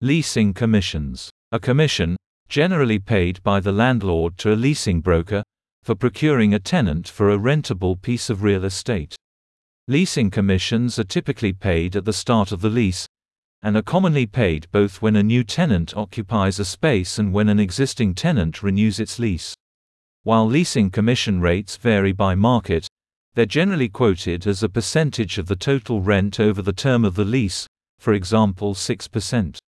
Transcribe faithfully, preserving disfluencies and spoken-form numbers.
Leasing commissions. A commission, generally paid by the landlord to a leasing broker, for procuring a tenant for a rentable piece of real estate. Leasing commissions are typically paid at the start of the lease, and are commonly paid both when a new tenant occupies a space and when an existing tenant renews its lease. While leasing commission rates vary by market, they're generally quoted as a percentage of the total rent over the term of the lease, for example six percent.